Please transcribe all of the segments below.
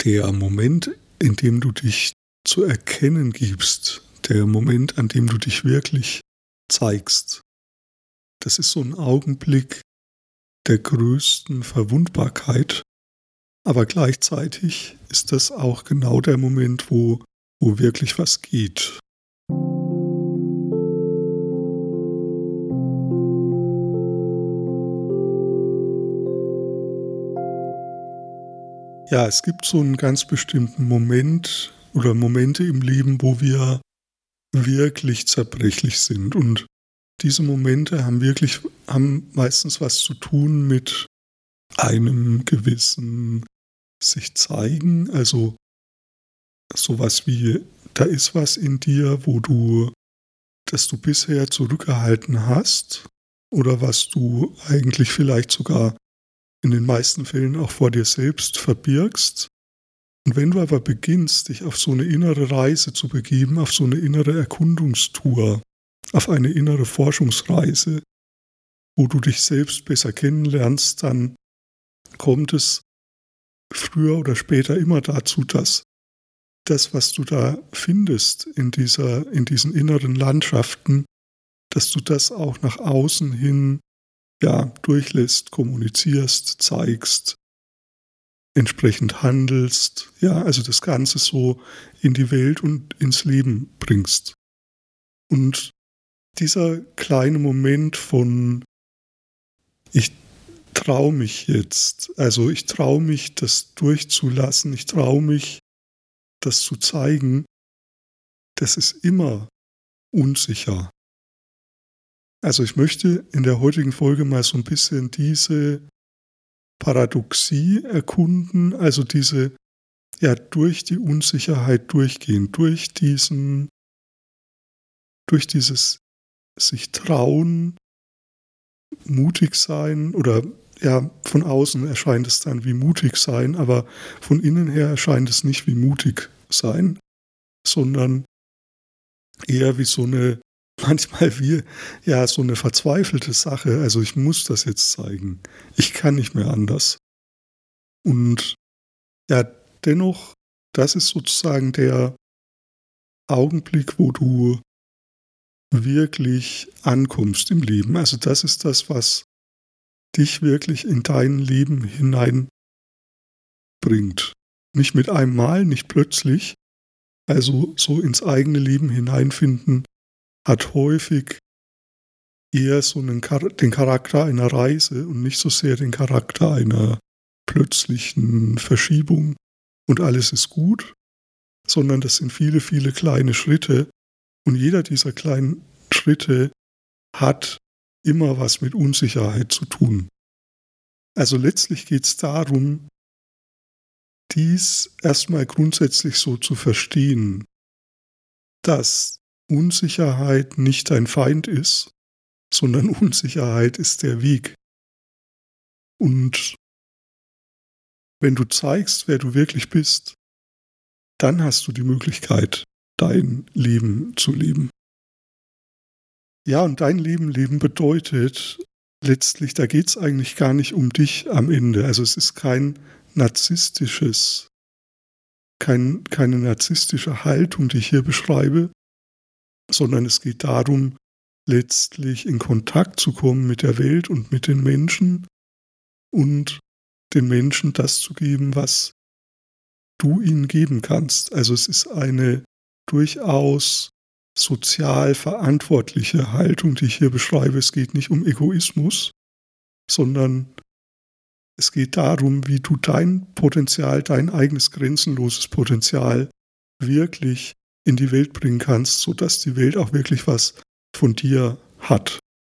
Der Moment, in dem du dich zu erkennen gibst, der Moment, an dem du dich wirklich zeigst, das ist so ein Augenblick der größten Verwundbarkeit, aber gleichzeitig ist das auch genau der Moment, wo wirklich was geht. Ja, es gibt so einen ganz bestimmten Moment oder Momente im Leben, wo wir wirklich zerbrechlich sind. Und diese Momente haben meistens was zu tun mit einem gewissen sich zeigen, also sowas wie, da ist was in dir, das du bisher zurückgehalten hast oder was du eigentlich vielleicht sogar in den meisten Fällen auch vor dir selbst verbirgst. Und wenn du aber beginnst, dich auf so eine innere Reise zu begeben, auf so eine innere Erkundungstour, auf eine innere Forschungsreise, wo du dich selbst besser kennenlernst, dann kommt es früher oder später immer dazu, dass das, was du da findest in diesen inneren Landschaften, dass du das auch nach außen hin durchlässt, kommunizierst, zeigst, entsprechend handelst, also das Ganze so in die Welt und ins Leben bringst. Und dieser kleine Moment von ich traue mich jetzt, also ich traue mich, das durchzulassen, ich traue mich, das zu zeigen, das ist immer unsicher. Also ich möchte in der heutigen Folge mal so ein bisschen diese Paradoxie erkunden, also durch die Unsicherheit durchgehen, durch dieses sich trauen, mutig sein oder von außen erscheint es dann wie mutig sein, aber von innen her erscheint es nicht wie mutig sein, sondern eher wie so eine so eine verzweifelte Sache. Also ich muss das jetzt zeigen. Ich kann nicht mehr anders. Und dennoch, das ist sozusagen der Augenblick, wo du wirklich ankommst im Leben. Also das ist das, was dich wirklich in dein Leben hineinbringt. Nicht mit einem Mal, nicht plötzlich. Also so ins eigene Leben hineinfinden hat häufig eher so den Charakter einer Reise und nicht so sehr den Charakter einer plötzlichen Verschiebung und alles ist gut, sondern das sind viele, viele kleine Schritte und jeder dieser kleinen Schritte hat immer was mit Unsicherheit zu tun. Also letztlich geht es darum, dies erstmal grundsätzlich so zu verstehen, dass Unsicherheit nicht dein Feind ist, sondern Unsicherheit ist der Weg. Und wenn du zeigst, wer du wirklich bist, dann hast du die Möglichkeit, dein Leben zu leben. Ja, und dein Leben leben bedeutet letztlich, da geht es eigentlich gar nicht um dich am Ende. Also es ist keine narzisstische Haltung, die ich hier beschreibe, sondern es geht darum, letztlich in Kontakt zu kommen mit der Welt und mit den Menschen und den Menschen das zu geben, was du ihnen geben kannst. Also es ist eine durchaus sozial verantwortliche Haltung, die ich hier beschreibe. Es geht nicht um Egoismus, sondern es geht darum, wie du dein Potenzial, dein eigenes grenzenloses Potenzial wirklich in die Welt bringen kannst, sodass die Welt auch wirklich was von dir hat.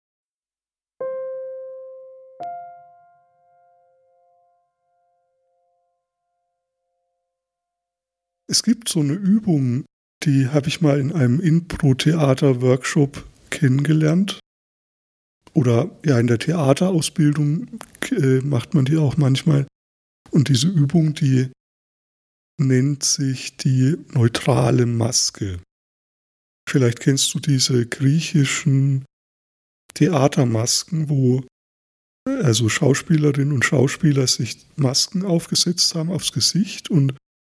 Es gibt so eine Übung, die habe ich mal in einem Impro-Theater-Workshop kennengelernt. Oder in der Theaterausbildung macht man die auch manchmal. Und diese Übung, die nennt sich die neutrale Maske. Vielleicht kennst du diese griechischen Theatermasken, wo also Schauspielerinnen und Schauspieler sich Masken aufgesetzt haben aufs Gesicht und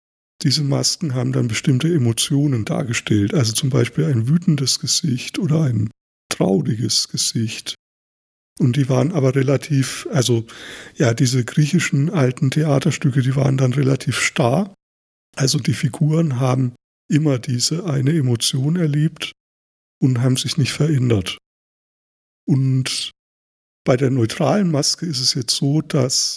diese Masken haben dann bestimmte Emotionen dargestellt, also zum Beispiel ein wütendes Gesicht oder ein trauriges Gesicht. Und die waren aber relativ, also ja, diese griechischen alten Theaterstücke, die waren dann relativ starr. Also die Figuren haben immer diese eine Emotion erlebt und haben sich nicht verändert. Und bei der neutralen Maske ist es jetzt so, dass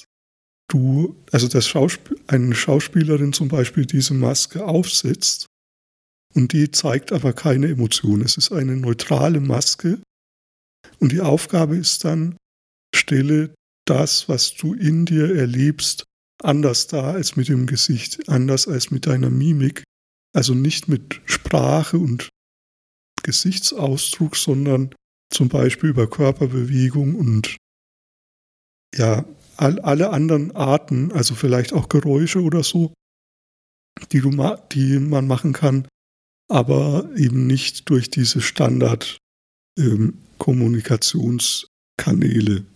eine Schauspielerin zum Beispiel diese Maske aufsetzt und die zeigt aber keine Emotion. Es ist eine neutrale Maske und die Aufgabe ist dann, stelle das, was du in dir erlebst, anders dar als mit dem Gesicht, anders als mit deiner Mimik. Also nicht mit Sprache und Gesichtsausdruck, sondern zum Beispiel über Körperbewegung und ja, alle anderen Arten, also vielleicht auch Geräusche oder so, die man machen kann, aber eben nicht durch diese Kommunikationskanäle.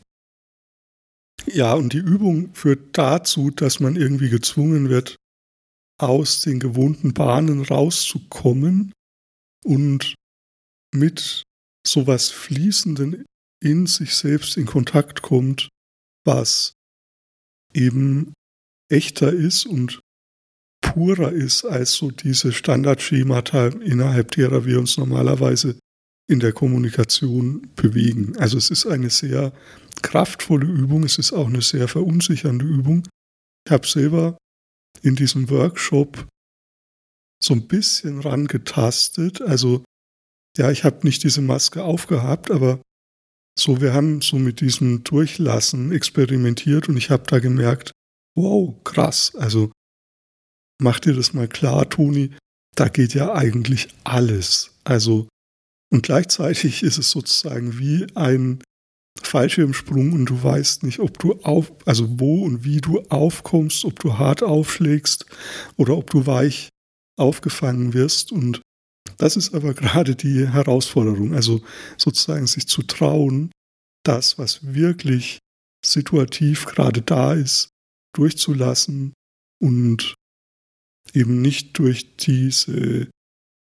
Ja, und die Übung führt dazu, dass man irgendwie gezwungen wird, aus den gewohnten Bahnen rauszukommen und mit sowas Fließenden in sich selbst in Kontakt kommt, was eben echter ist und purer ist als so diese Standardschemata, innerhalb derer wir uns normalerweise in der Kommunikation bewegen. Also es ist eine sehr kraftvolle Übung, es ist auch eine sehr verunsichernde Übung. Ich habe selber in diesem Workshop so ein bisschen rangetastet. Also ja, ich habe nicht diese Maske aufgehabt, aber so, wir haben so mit diesem Durchlassen experimentiert und ich habe da gemerkt, wow, krass, also mach dir das mal klar, Toni, da geht ja eigentlich alles. Also, und gleichzeitig ist es sozusagen wie ein Fallschirmsprung und du weißt nicht, ob du wo und wie du aufkommst, ob du hart aufschlägst oder ob du weich aufgefangen wirst. Und das ist aber gerade die Herausforderung, also sozusagen sich zu trauen, das, was wirklich situativ gerade da ist, durchzulassen und eben nicht durch diese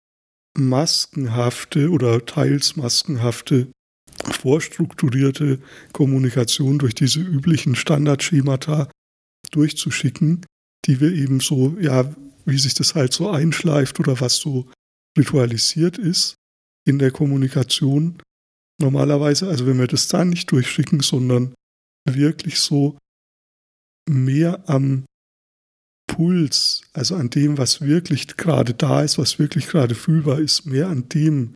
maskenhafte oder teils maskenhafte, vorstrukturierte Kommunikation durch diese üblichen Standardschemata durchzuschicken, die wir eben so, ja, wie sich das halt so einschleift oder was so ritualisiert ist in der Kommunikation. Normalerweise, also wenn wir das da nicht durchschicken, sondern wirklich so mehr am Puls, also an dem, was wirklich gerade da ist, was wirklich gerade fühlbar ist, mehr an dem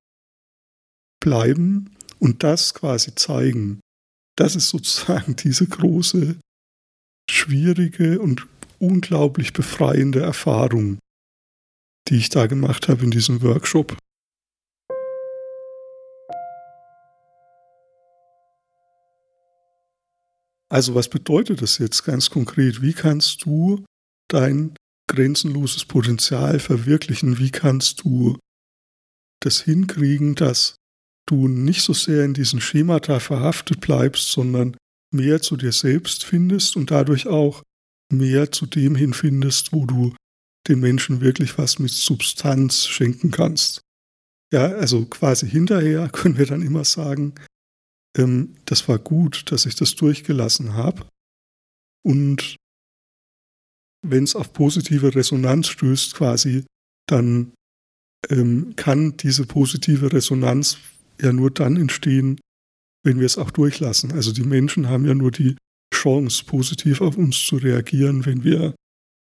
bleiben und das quasi zeigen. Das ist sozusagen diese große, schwierige und unglaublich befreiende Erfahrung, die ich da gemacht habe in diesem Workshop. Also was bedeutet das jetzt ganz konkret? Wie kannst du dein grenzenloses Potenzial verwirklichen? Wie kannst du das hinkriegen, dass du nicht so sehr in diesen Schemata verhaftet bleibst, sondern mehr zu dir selbst findest und dadurch auch mehr zu dem hinfindest, wo du den Menschen wirklich was mit Substanz schenken kannst. Ja, also quasi hinterher können wir dann immer sagen, das war gut, dass ich das durchgelassen habe. Und wenn es auf positive Resonanz stößt quasi, dann kann diese positive Resonanz ja nur dann entstehen, wenn wir es auch durchlassen. Also die Menschen haben ja nur die Chance, positiv auf uns zu reagieren, wenn wir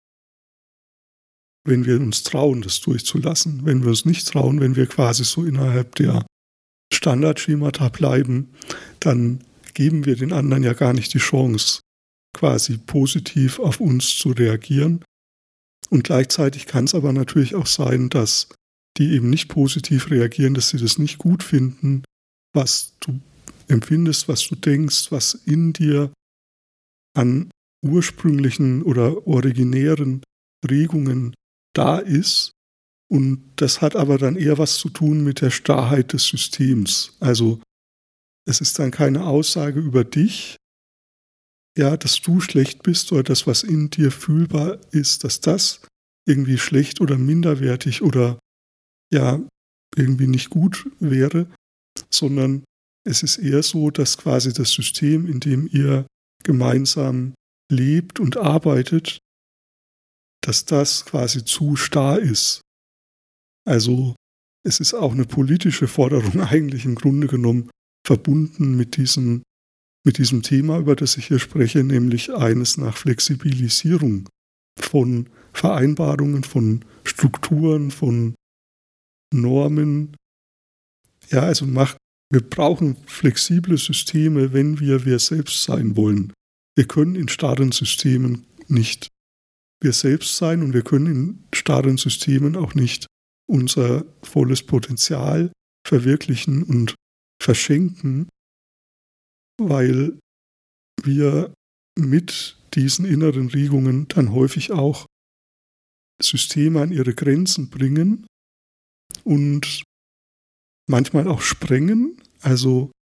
uns trauen, das durchzulassen. Wenn wir uns nicht trauen, wenn wir quasi so innerhalb der Standardschemata bleiben, dann geben wir den anderen ja gar nicht die Chance, quasi positiv auf uns zu reagieren. Und gleichzeitig kann es aber natürlich auch sein, dass die eben nicht positiv reagieren, dass sie das nicht gut finden, was du empfindest, was du denkst, was in dir an ursprünglichen oder originären Regungen da ist. Und das hat aber dann eher was zu tun mit der Starrheit des Systems. Also es ist dann keine Aussage über dich, ja, dass du schlecht bist oder das, was in dir fühlbar ist, dass das irgendwie schlecht oder minderwertig oder ja irgendwie nicht gut wäre, sondern es ist eher so, dass quasi das System, in dem ihr gemeinsam lebt und arbeitet, dass das quasi zu starr ist. Also es ist auch eine politische Forderung eigentlich im Grunde genommen verbunden mit diesem Thema, über das ich hier spreche, nämlich eines nach Flexibilisierung von Vereinbarungen, von Strukturen, von Normen. Ja, also wir brauchen flexible Systeme, wenn wir selbst sein wollen. Wir können in starren Systemen nicht wir selbst sein und wir können in starren Systemen auch nicht unser volles Potenzial verwirklichen und verschenken, weil wir mit diesen inneren Regungen dann häufig auch Systeme an ihre Grenzen bringen und manchmal auch sprengen. Also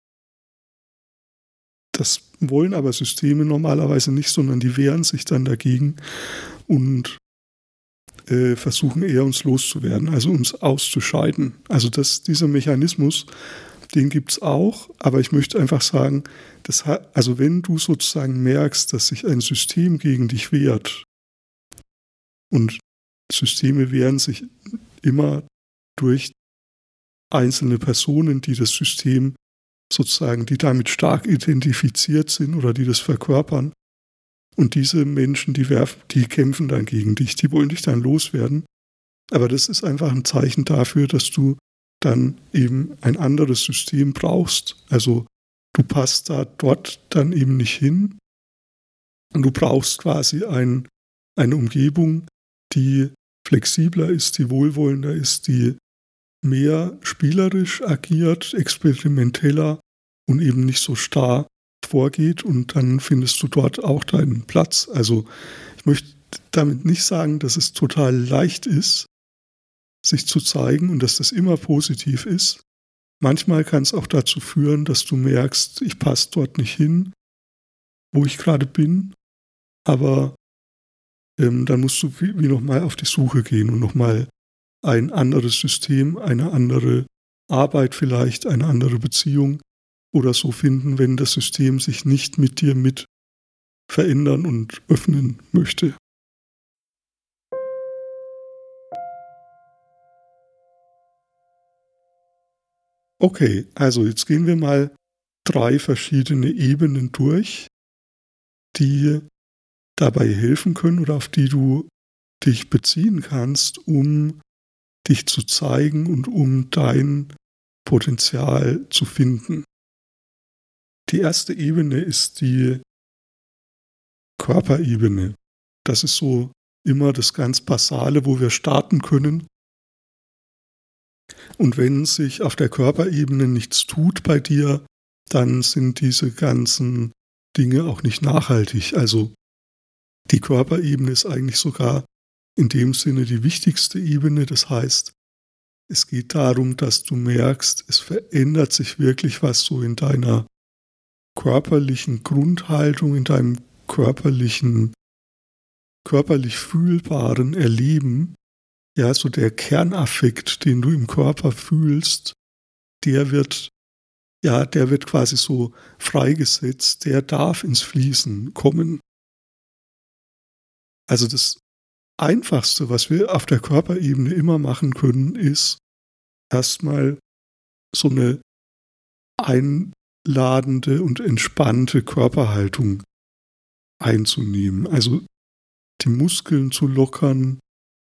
das wollen aber Systeme normalerweise nicht, sondern die wehren sich dann dagegen und versuchen eher uns loszuwerden, also uns auszuscheiden. Also dieser Mechanismus, den gibt es auch, aber ich möchte einfach sagen, also wenn du sozusagen merkst, dass sich ein System gegen dich wehrt, und Systeme wehren sich immer durch einzelne Personen, die das System sozusagen, die damit stark identifiziert sind oder die das verkörpern. Und diese Menschen, die kämpfen dann gegen dich, die wollen dich dann loswerden. Aber das ist einfach ein Zeichen dafür, dass du dann eben ein anderes System brauchst. Also du passt dort dann eben nicht hin. Und du brauchst quasi eine Umgebung, die flexibler ist, die wohlwollender ist, die mehr spielerisch agiert, experimenteller und eben nicht so starr vorgeht, und dann findest du dort auch deinen Platz. Also ich möchte damit nicht sagen, dass es total leicht ist, sich zu zeigen und dass das immer positiv ist. Manchmal kann es auch dazu führen, dass du merkst, ich passe dort nicht hin, wo ich gerade bin, aber dann musst du wie nochmal auf die Suche gehen und nochmal ein anderes System, eine andere Arbeit vielleicht, eine andere Beziehung oder so finden, wenn das System sich nicht mit dir mit verändern und öffnen möchte. Okay, also jetzt gehen wir mal 3 verschiedene Ebenen durch, die dabei helfen können oder auf die du dich beziehen kannst, um dich zu zeigen und um dein Potenzial zu finden. Die erste Ebene ist die Körperebene. Das ist so immer das ganz Basale, wo wir starten können. Und wenn sich auf der Körperebene nichts tut bei dir, dann sind diese ganzen Dinge auch nicht nachhaltig. Also die Körperebene ist eigentlich sogar in dem Sinne die wichtigste Ebene. Das heißt, es geht darum, dass du merkst, es verändert sich wirklich was so in deiner körperlichen Grundhaltung, in deinem körperlich fühlbaren Erleben. Ja, so der Kernaffekt, den du im Körper fühlst, der wird quasi so freigesetzt, der darf ins Fließen kommen. Also das Einfachste, was wir auf der Körperebene immer machen können, ist erstmal so eine einladende und entspannte Körperhaltung einzunehmen. Also die Muskeln zu lockern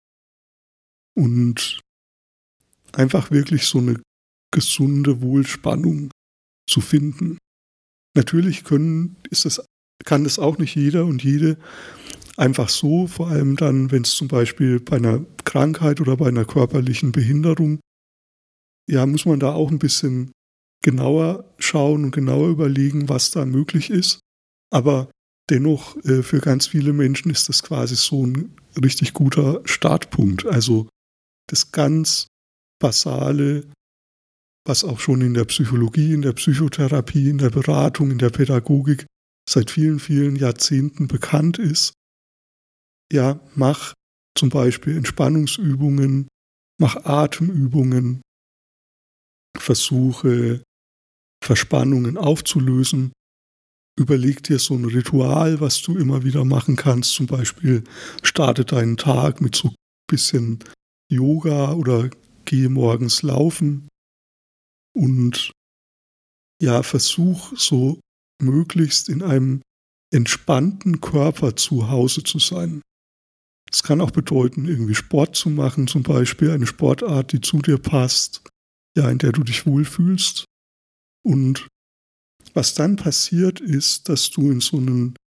und einfach wirklich so eine gesunde Wohlspannung zu finden. Natürlich kann das auch nicht jeder und jede einfach so, vor allem dann, wenn es zum Beispiel bei einer Krankheit oder bei einer körperlichen Behinderung, ja, muss man da auch ein bisschen genauer schauen und genauer überlegen, was da möglich ist. Aber dennoch, für ganz viele Menschen ist das quasi so ein richtig guter Startpunkt. Also das ganz Basale, was auch schon in der Psychologie, in der Psychotherapie, in der Beratung, in der Pädagogik seit vielen, vielen Jahrzehnten bekannt ist. Ja, mach zum Beispiel Entspannungsübungen, mach Atemübungen, versuche Verspannungen aufzulösen. Überleg dir so ein Ritual, was du immer wieder machen kannst. Zum Beispiel starte deinen Tag mit so ein bisschen Yoga oder gehe morgens laufen und ja, versuch so möglichst in einem entspannten Körper zu Hause zu sein. Es kann auch bedeuten, irgendwie Sport zu machen, zum Beispiel eine Sportart, die zu dir passt, ja, in der du dich wohlfühlst. Und was dann passiert ist, dass du in so einen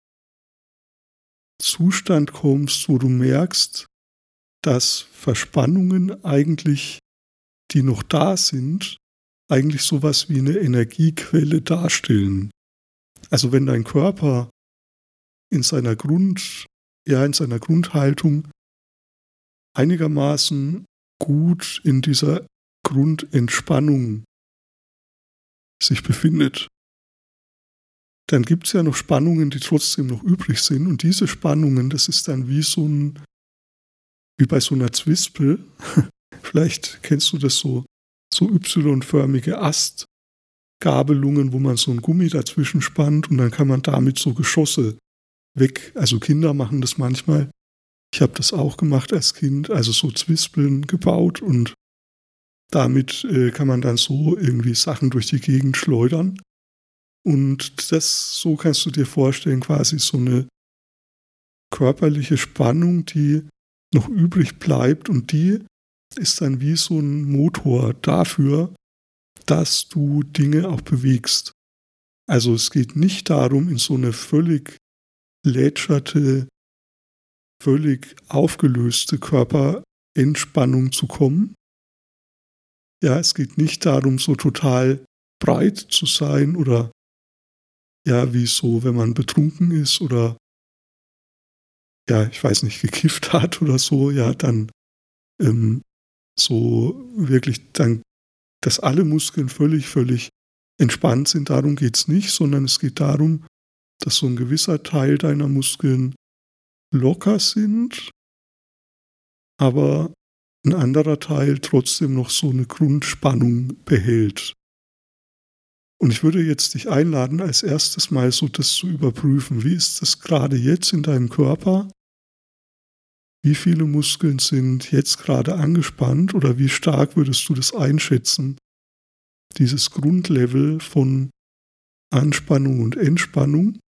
Zustand kommst, wo du merkst, dass Verspannungen eigentlich, die noch da sind, eigentlich sowas wie eine Energiequelle darstellen. Also wenn dein Körper in seiner Grundhaltung einigermaßen gut in dieser Grundentspannung sich befindet, dann gibt es ja noch Spannungen, die trotzdem noch übrig sind. Und diese Spannungen, das ist dann wie bei so einer Zwispel. Vielleicht kennst du das so Y-förmige Astgabelungen, wo man so ein Gummi dazwischen spannt und dann kann man damit so Geschosse also Kinder machen das manchmal. Ich habe das auch gemacht als Kind, also so Zwispeln gebaut und damit kann man dann so irgendwie Sachen durch die Gegend schleudern. Und so kannst du dir vorstellen, quasi so eine körperliche Spannung, die noch übrig bleibt und die ist dann wie so ein Motor dafür, dass du Dinge auch bewegst. Also es geht nicht darum, in so eine völlig lätscherte, völlig aufgelöste Körperentspannung zu kommen. Ja, es geht nicht darum, so total breit zu sein oder ja, wie so, wenn man betrunken ist oder ja, ich weiß nicht, gekifft hat oder so, ja, dann so wirklich dann, dass alle Muskeln völlig entspannt sind. Darum geht es nicht, sondern es geht darum, dass so ein gewisser Teil deiner Muskeln locker sind, aber ein anderer Teil trotzdem noch so eine Grundspannung behält. Und ich würde jetzt dich einladen, als erstes mal so das zu überprüfen. Wie ist das gerade jetzt in deinem Körper? Wie viele Muskeln sind jetzt gerade angespannt oder wie stark würdest du das einschätzen? Dieses Grundlevel von Anspannung und Entspannung.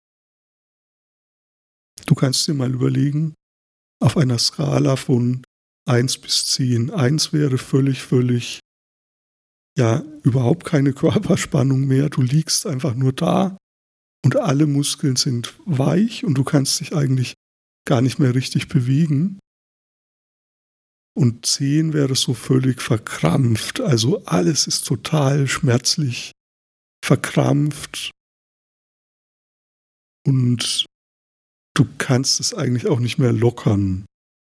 Du kannst dir mal überlegen, auf einer Skala von 1 bis 10. 1 wäre völlig, ja, überhaupt keine Körperspannung mehr. Du liegst einfach nur da und alle Muskeln sind weich und du kannst dich eigentlich gar nicht mehr richtig bewegen. Und 10 wäre so völlig verkrampft. Also alles ist total schmerzlich verkrampft und du kannst es eigentlich auch nicht mehr lockern.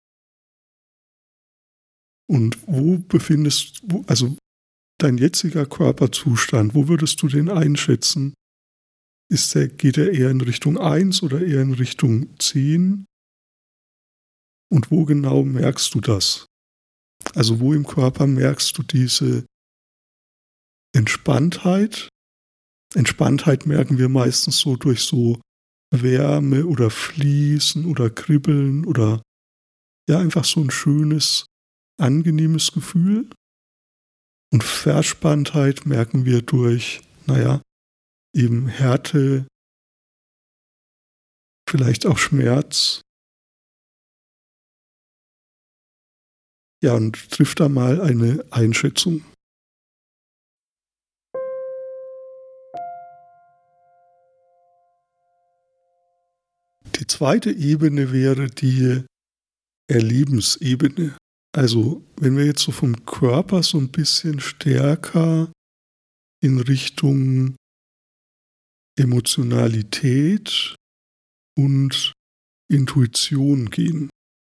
Und also dein jetziger Körperzustand, wo würdest du den einschätzen? Geht er eher in Richtung 1 oder eher in Richtung 10? Und wo genau merkst du das? Also wo im Körper merkst du diese Entspanntheit? Entspanntheit merken wir meistens so durch so Wärme oder Fließen oder Kribbeln oder ja einfach so ein schönes, angenehmes Gefühl. Und Verspanntheit merken wir durch, eben Härte, vielleicht auch Schmerz. Ja, und trifft da mal eine Einschätzung. Die zweite Ebene wäre die Erlebensebene. Also wenn wir jetzt so vom Körper so ein bisschen stärker in Richtung Emotionalität und Intuition gehen.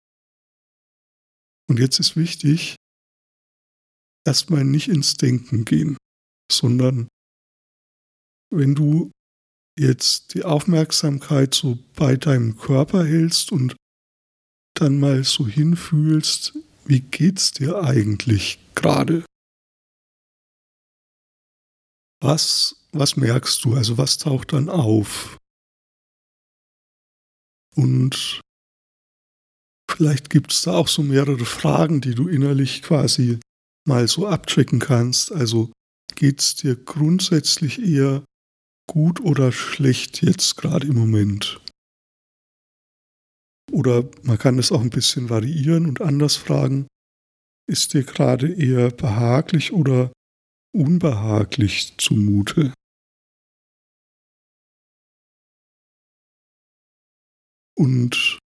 Und jetzt ist wichtig, erstmal nicht ins Denken gehen, sondern wenn du jetzt die Aufmerksamkeit so bei deinem Körper hältst und dann mal so hinfühlst, wie geht's dir eigentlich gerade? Was merkst du? Also was taucht dann auf? Und vielleicht gibt es da auch so mehrere Fragen, die du innerlich quasi mal so abchecken kannst. Also geht's dir grundsätzlich eher gut oder schlecht jetzt gerade im Moment? Oder man kann es auch ein bisschen variieren und anders fragen. Ist dir gerade eher behaglich oder unbehaglich zumute? Und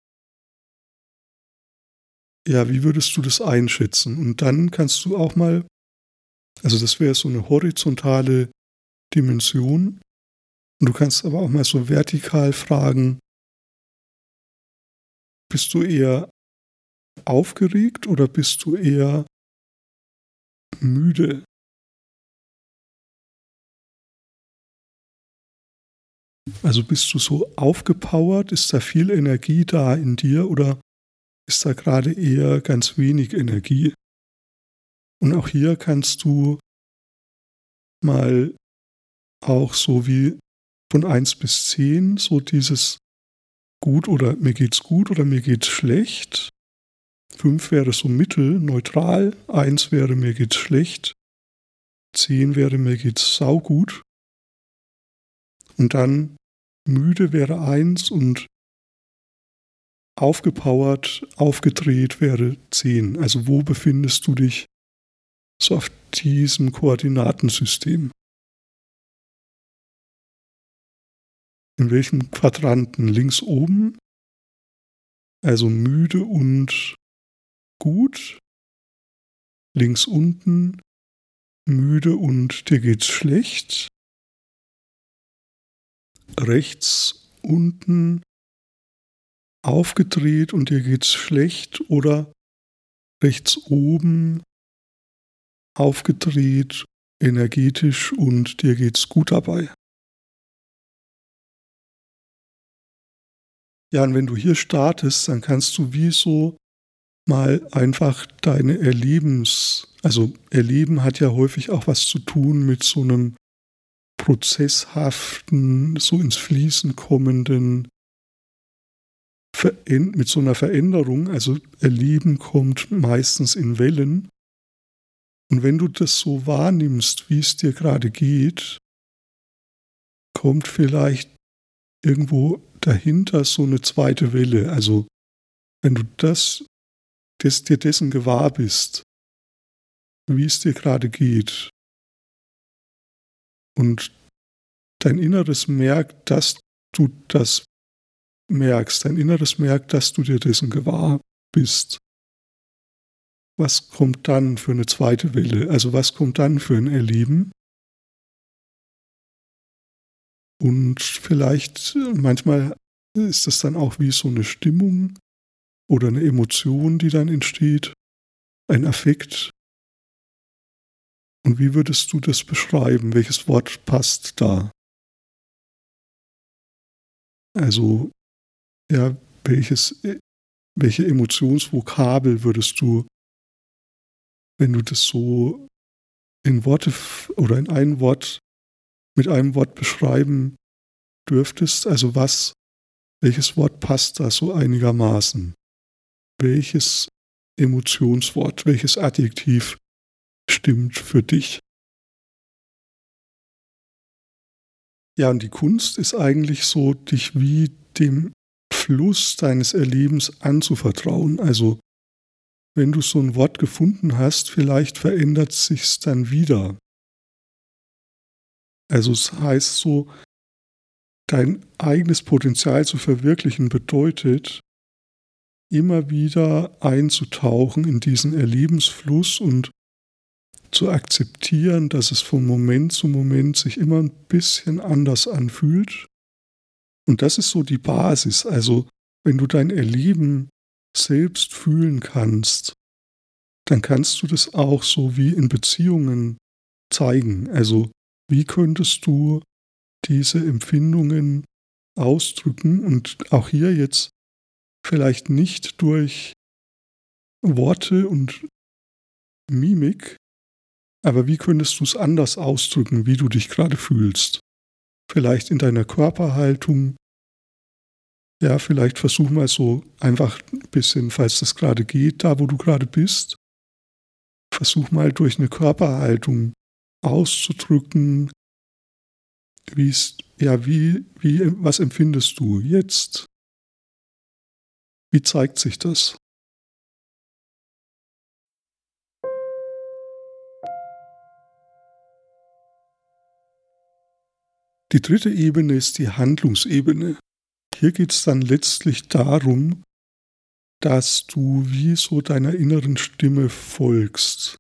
ja, wie würdest du das einschätzen? Und dann kannst du auch mal, also das wäre so eine horizontale Dimension. Und du kannst aber auch mal so vertikal fragen, bist du eher aufgeregt oder bist du eher müde? Also bist du so aufgepowert? Ist da viel Energie da in dir oder ist da gerade eher ganz wenig Energie? Und auch hier kannst du mal auch so wie von 1 bis 10 so dieses gut oder mir geht's gut oder mir geht's schlecht. 5 wäre so mittel, neutral. 1 wäre mir geht's schlecht. 10 wäre mir geht's saugut. Und dann müde wäre 1 und aufgepowert, aufgedreht wäre 10. Also wo befindest du dich so auf diesem Koordinatensystem? In welchem Quadranten? Links oben, also müde und gut. Links unten, müde und dir geht's schlecht. Rechts unten, aufgedreht und dir geht's schlecht. Oder rechts oben, aufgedreht, energetisch und dir geht's gut dabei. Ja, und wenn du hier startest, dann kannst du wie so mal einfach deine also Erleben hat ja häufig auch was zu tun mit so einem prozesshaften, so ins Fließen kommenden, mit so einer Veränderung. Also Erleben kommt meistens in Wellen. Und wenn du das so wahrnimmst, wie es dir gerade geht, kommt vielleicht irgendwo dahinter so eine zweite Welle. Also wenn du dir dessen gewahr bist, wie es dir gerade geht und dein Inneres merkt, dass du das merkst, dein Inneres merkt, dass du dir dessen gewahr bist. Was kommt dann für eine zweite Welle? Also was kommt dann für ein Erleben? Und vielleicht manchmal ist das dann auch wie so eine Stimmung oder eine Emotion, die dann entsteht, ein Affekt. Und wie würdest du das beschreiben? Welches Wort passt da? Also, ja, welche Emotionsvokabel würdest du, wenn du das so in Worte oder in ein Wort, mit einem Wort beschreiben dürftest? Also welches Wort passt da so einigermaßen? Welches Emotionswort, welches Adjektiv stimmt für dich? Ja, und die Kunst ist eigentlich so, dich wie dem Fluss deines Erlebens anzuvertrauen. Also, wenn du so ein Wort gefunden hast, vielleicht verändert sich's dann wieder. Also, es heißt so, dein eigenes Potenzial zu verwirklichen bedeutet, immer wieder einzutauchen in diesen Erlebensfluss und zu akzeptieren, dass es von Moment zu Moment sich immer ein bisschen anders anfühlt. Und das ist so die Basis. Also, wenn du dein Erleben selbst fühlen kannst, dann kannst du das auch so wie in Beziehungen zeigen. Also, wie könntest du diese Empfindungen ausdrücken? Und auch hier jetzt vielleicht nicht durch Worte und Mimik, aber wie könntest du es anders ausdrücken, wie du dich gerade fühlst? Vielleicht in deiner Körperhaltung. Ja, vielleicht versuch mal so einfach ein bisschen, falls das gerade geht, da wo du gerade bist, versuch mal durch eine Körperhaltung auszudrücken, was empfindest du jetzt? Wie zeigt sich das? Die dritte Ebene ist die Handlungsebene. Hier geht es dann letztlich darum, dass du wie so deiner inneren Stimme folgst.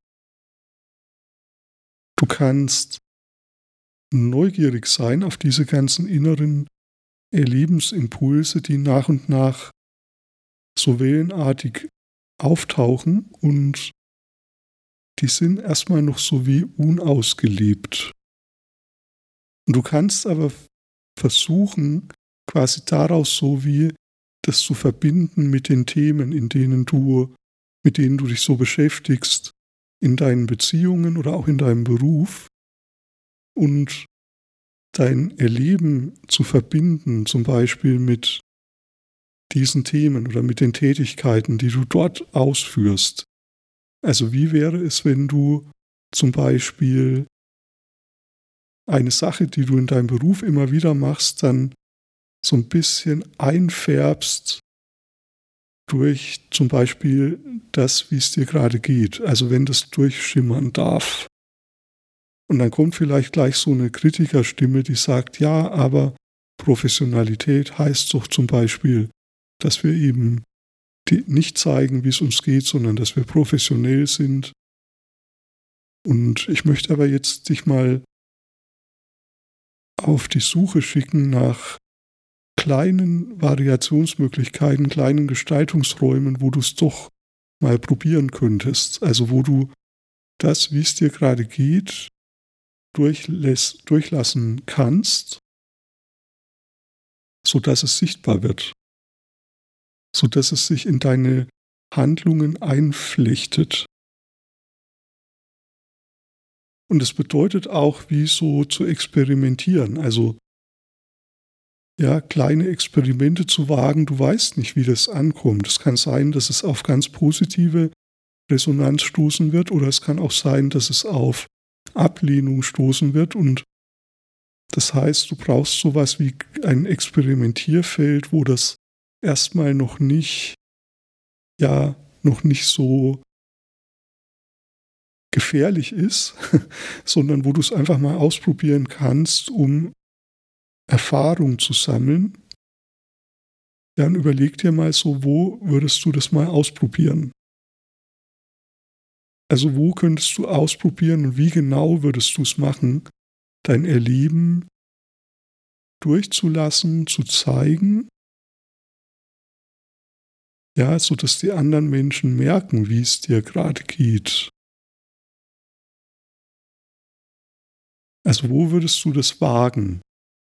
Du kannst neugierig sein auf diese ganzen inneren Erlebensimpulse, die nach und nach so wellenartig auftauchen und die sind erstmal noch so wie unausgelebt. Und du kannst aber versuchen, quasi daraus so wie das zu verbinden mit den Themen, mit denen du dich so beschäftigst, in deinen Beziehungen oder auch in deinem Beruf und dein Erleben zu verbinden, zum Beispiel mit diesen Themen oder mit den Tätigkeiten, die du dort ausführst. Also wie wäre es, wenn du zum Beispiel eine Sache, die du in deinem Beruf immer wieder machst, dann so ein bisschen einfärbst durch zum Beispiel das, wie es dir gerade geht. Also wenn das durchschimmern darf. Und dann kommt vielleicht gleich so eine Kritikerstimme, die sagt, ja, aber Professionalität heißt doch zum Beispiel, dass wir eben nicht zeigen, wie es uns geht, sondern dass wir professionell sind. Und ich möchte aber jetzt dich mal auf die Suche schicken nach kleinen Variationsmöglichkeiten, kleinen Gestaltungsräumen, wo du es doch mal probieren könntest. Also wo du das, wie es dir gerade geht, durchlassen kannst, sodass es sichtbar wird, sodass es sich in deine Handlungen einflechtet. Und es bedeutet auch, wie so zu experimentieren, also ja, kleine Experimente zu wagen. Du weißt nicht, wie das ankommt. Es kann sein, dass es auf ganz positive Resonanz stoßen wird, oder es kann auch sein, dass es auf Ablehnung stoßen wird. Und das heißt, du brauchst sowas wie ein Experimentierfeld, wo das erstmal noch nicht so gefährlich ist, sondern wo du es einfach mal ausprobieren kannst, um Erfahrung zu sammeln. Dann überleg dir mal so, wo würdest du das mal ausprobieren? Also wo könntest du ausprobieren und wie genau würdest du es machen, dein Erleben durchzulassen, zu zeigen, ja, so dass die anderen Menschen merken, wie es dir gerade geht. Also wo würdest du das wagen?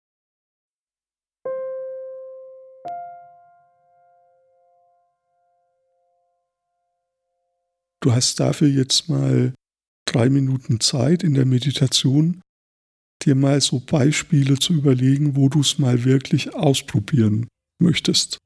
Du hast dafür jetzt mal 3 Minuten Zeit in der Meditation, dir mal so Beispiele zu überlegen, wo du es mal wirklich ausprobieren möchtest.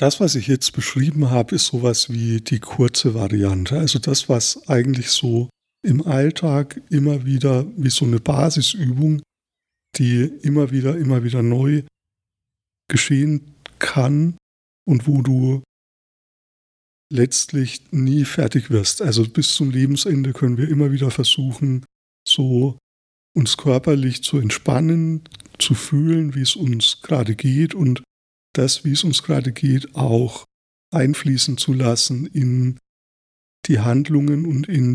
Das, was ich jetzt beschrieben habe, ist sowas wie die kurze Variante. Also das, was eigentlich so im Alltag immer wieder wie so eine Basisübung, die immer wieder neu geschehen kann und wo du letztlich nie fertig wirst. Also bis zum Lebensende können wir immer wieder versuchen, so uns körperlich zu entspannen, zu fühlen, wie es uns gerade geht und das, wie es uns gerade geht, auch einfließen zu lassen in die Handlungen und in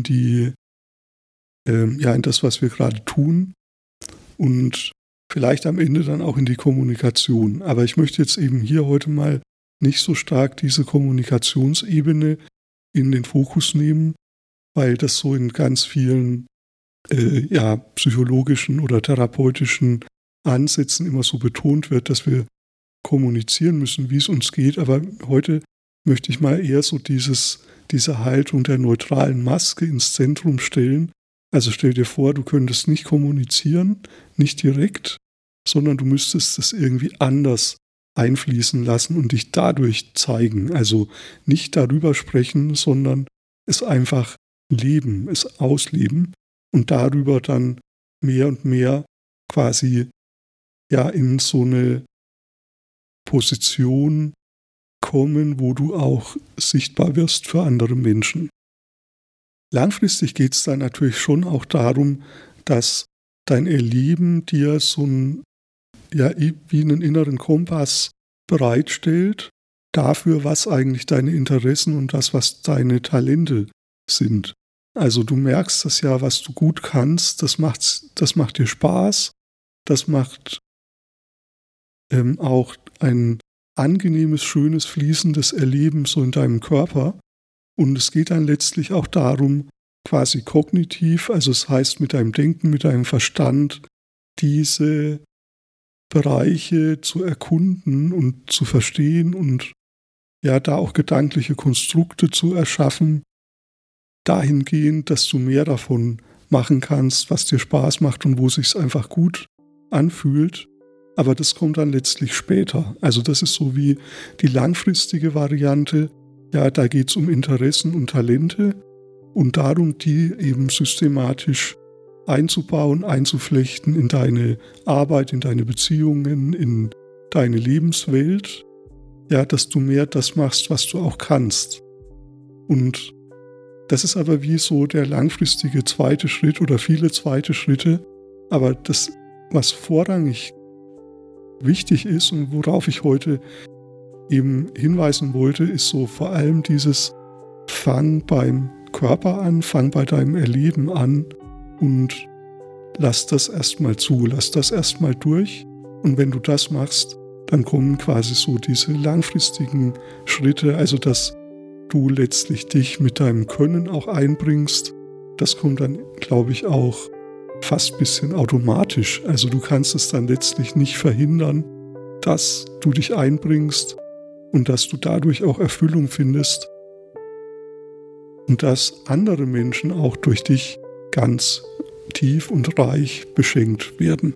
in das, was wir gerade tun und vielleicht am Ende dann auch in die Kommunikation. Aber ich möchte jetzt eben hier heute mal nicht so stark diese Kommunikationsebene in den Fokus nehmen, weil das so in ganz vielen psychologischen oder therapeutischen Ansätzen immer so betont wird, dass wir kommunizieren müssen, wie es uns geht. Aber heute möchte ich mal eher so diese Haltung der neutralen Maske ins Zentrum stellen. Also stell dir vor, du könntest nicht kommunizieren, nicht direkt, sondern du müsstest es irgendwie anders einfließen lassen und dich dadurch zeigen. Also nicht darüber sprechen, sondern es einfach leben, es ausleben und darüber dann mehr und mehr quasi in so eine Position kommen, wo du auch sichtbar wirst für andere Menschen. Langfristig geht es dann natürlich schon auch darum, dass dein Erleben dir so wie einen inneren Kompass bereitstellt dafür, was eigentlich deine Interessen und das, was deine Talente sind. Also du merkst das ja, was du gut kannst, das macht dir Spaß, das macht auch ein angenehmes, schönes, fließendes Erleben so in deinem Körper. Und es geht dann letztlich auch darum, quasi kognitiv, also es heißt mit deinem Denken, mit deinem Verstand, diese Bereiche zu erkunden und zu verstehen und da auch gedankliche Konstrukte zu erschaffen, dahingehend, dass du mehr davon machen kannst, was dir Spaß macht und wo es sich einfach gut anfühlt. Aber das kommt dann letztlich später. Also das ist so wie die langfristige Variante. Ja, da geht es um Interessen und Talente und darum, die eben systematisch einzubauen, einzuflechten in deine Arbeit, in deine Beziehungen, in deine Lebenswelt. Ja, dass du mehr das machst, was du auch kannst. Und das ist aber wie so der langfristige zweite Schritt oder viele zweite Schritte. Aber das, was vorrangig wichtig ist und worauf ich heute eben hinweisen wollte, ist so vor allem dieses Fang beim Körper an, fang bei deinem Erleben an und lass das erstmal zu, lass das erstmal durch. Und wenn du das machst, dann kommen quasi so diese langfristigen Schritte, also dass du letztlich dich mit deinem Können auch einbringst. Das kommt dann, glaube ich, auch fast ein bisschen automatisch. Also du kannst es dann letztlich nicht verhindern, dass du dich einbringst und dass du dadurch auch Erfüllung findest und dass andere Menschen auch durch dich ganz tief und reich beschenkt werden.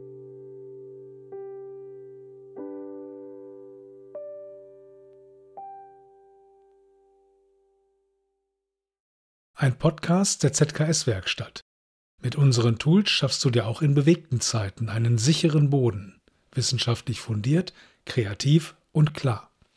Ein Podcast der ZKS-Werkstatt. Mit unseren Tools schaffst du dir auch in bewegten Zeiten einen sicheren Boden. Wissenschaftlich fundiert, kreativ und klar.